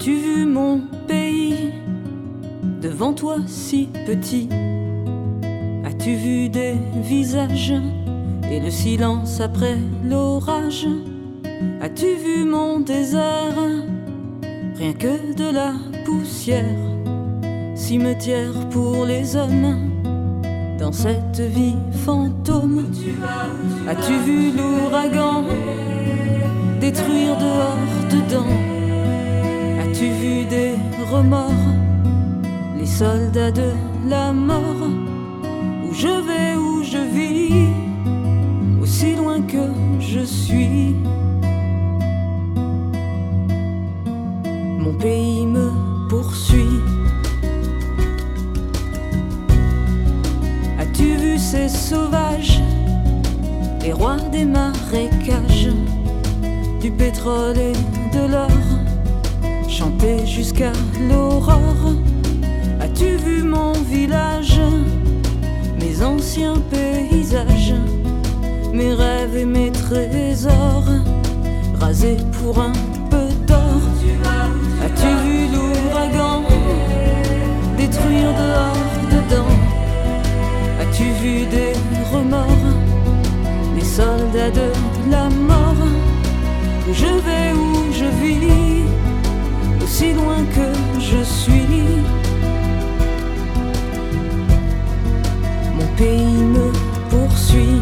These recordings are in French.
As-tu vu mon pays devant toi si petit? As-tu vu des visages et le silence après l'orage? As-tu vu mon désert, rien que de la poussière, cimetière pour les hommes dans cette vie fantôme? As-tu vu l'ouragan détruire dehors, dedans? As-tu vu des remords, les soldats de la mort? Où je vais, où je vis, aussi loin que je suis, mon pays me poursuit. As-tu vu ces sauvages, les rois des marécages, du pétrole et de l'or, chanter jusqu'à l'aurore? As-tu vu mon village, mes anciens paysages, mes rêves et mes trésors, rasés pour un peu d'or? As-tu vu l'ouragan détruire dehors, dedans? As-tu vu des remords, des soldats de la mort? Où je vais, où je vis, aussi loin que je suis, mon pays me poursuit.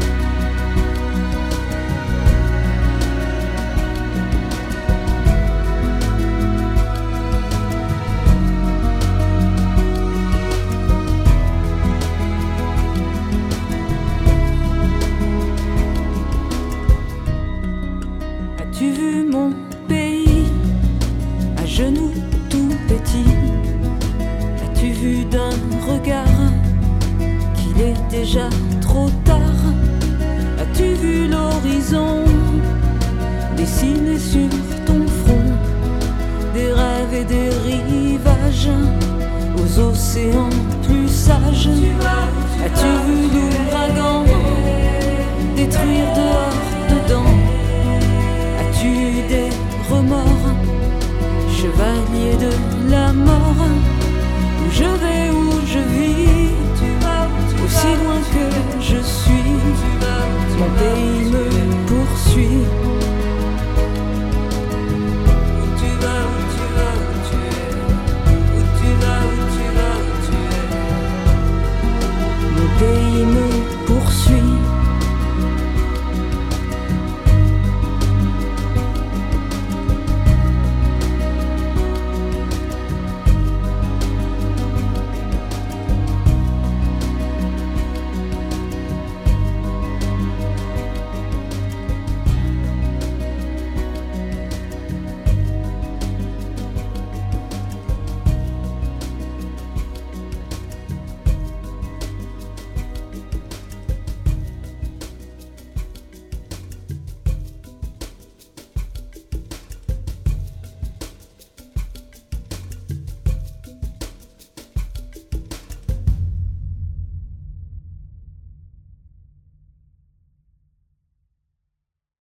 As-tu vu mon pays à genoux tout petit? As-tu vu d'un regard qu'il est déjà trop tard? As-tu vu l'horizon dessiné sur ton front, des rêves et des rivages aux océans plus sages? As-tu vu l'ouragan détruire dehors, dedans? As-tu des remords, chevalier de la mort?